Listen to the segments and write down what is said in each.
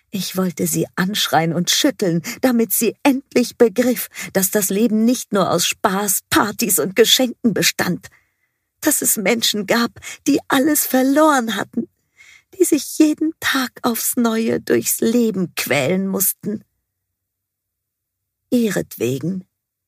Ich wollte sie anschreien und schütteln, damit sie endlich begriff, dass das Leben nicht nur aus Spaß, Partys und Geschenken bestand, dass es Menschen gab, die alles verloren hatten, die sich jeden Tag aufs Neue durchs Leben quälen mussten. Ihretwegen.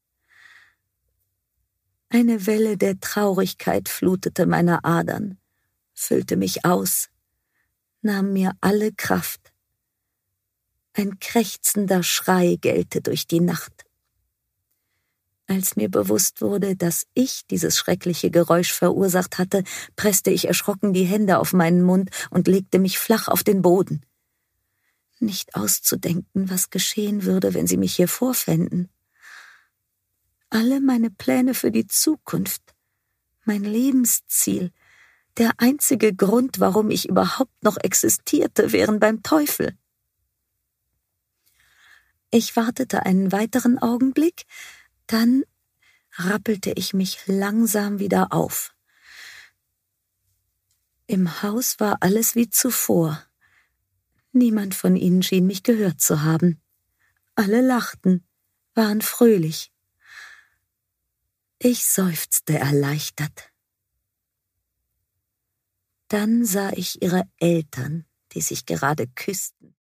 Eine Welle der Traurigkeit flutete meine Adern, füllte mich aus, nahm mir alle Kraft. Ein krächzender Schrei gellte durch die Nacht. Als mir bewusst wurde, dass ich dieses schreckliche Geräusch verursacht hatte, presste ich erschrocken die Hände auf meinen Mund und legte mich flach auf den Boden. Nicht auszudenken, was geschehen würde, wenn sie mich hier vorfänden. Alle meine Pläne für die Zukunft, mein Lebensziel, der einzige Grund, warum ich überhaupt noch existierte, wären beim Teufel. Ich wartete einen weiteren Augenblick, dann rappelte ich mich langsam wieder auf. Im Haus war alles wie zuvor. Niemand von ihnen schien mich gehört zu haben. Alle lachten, waren fröhlich. Ich seufzte erleichtert. Dann sah ich ihre Eltern, die sich gerade küssten.